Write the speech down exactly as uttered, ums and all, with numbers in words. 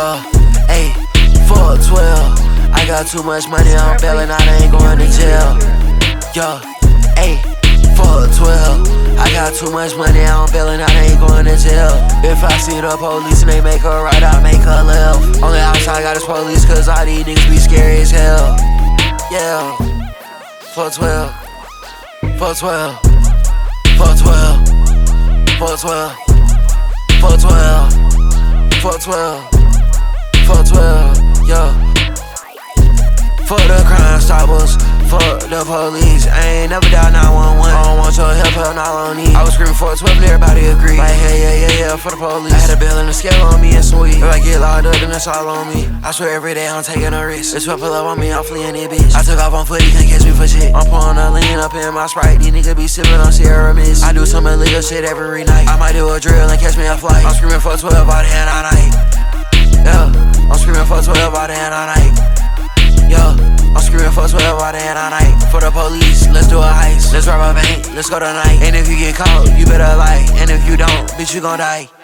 Yeah, ayy, four twelve. I got too much money, I'm bailing out, I ain't going to jail. Yeah, ayy, four twelve. I got too much money, I'm bailing out, I ain't going to jail. If I see the police and they make her right, I make her left. Only outside I got is police, cause all these niggas be scary as hell. Yeah, four twelve, four twelve, four twelve, four twelve, four twelve, four twelve, four twelve, yeah. Fuck the Crime Stoppers, fuck the police. I ain't never died nine one one. I don't want your help, hell, not on me. I was screaming four twelve and everybody agreed. Like, hey, yeah, yeah, yeah, for the police. I had a bill and a scale on me and sweet. If I get locked up, then that's all on me. I swear every day I'm taking a risk. This pull up on me, I'm fleeing it, bitch. I took off on foot, you can't catch me for shit. I'm pouring a lean up in my Sprite. These niggas be sipping on Sierra Mist. I do some illegal shit every night. I might do a drill and catch me a flight. I'm screaming four twelve all day and all night. Yeah, I'm screaming four twelve all day and all night. Yeah, I'm screaming for twelve all day and all night. For the police, let's do a heist. Let's rob a bank, let's go tonight. And if you get caught, you better lie. And if you don't, bitch, you gon' die.